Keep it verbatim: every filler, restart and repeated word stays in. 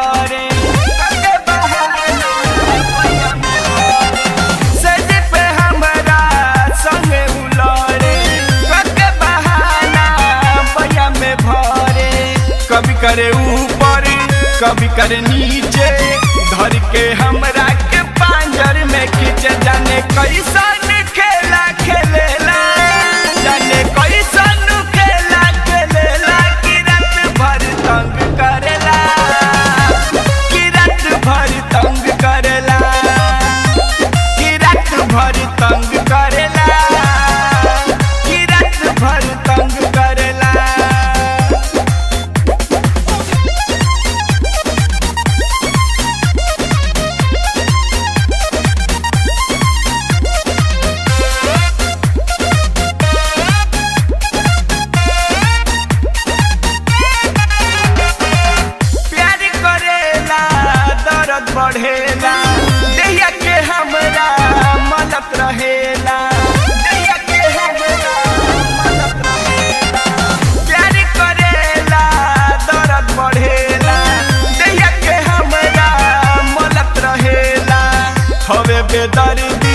भरे कके बहाना भैया में भरे सज पे हमरा संगे उलरे कके बहाना भैया में भरे कभी करे ऊपर कभी करे नीचे धर के हमरा के पांजर में खींचे जाने कैसन खेला खेलेला जाने कैसन खेला खेलेला कि रात भर तंग करेला कि रात भर तंग करेला कि रात भर तंग करेला कि रात भर तंग करेला बढ़ेला देहिया के हमरा मदद रहेला देहिया के हमरा मदद रहेला प्यार करेला दर्द बढ़ेला देहिया के हमरा मदद रहेला हवे बेदर्द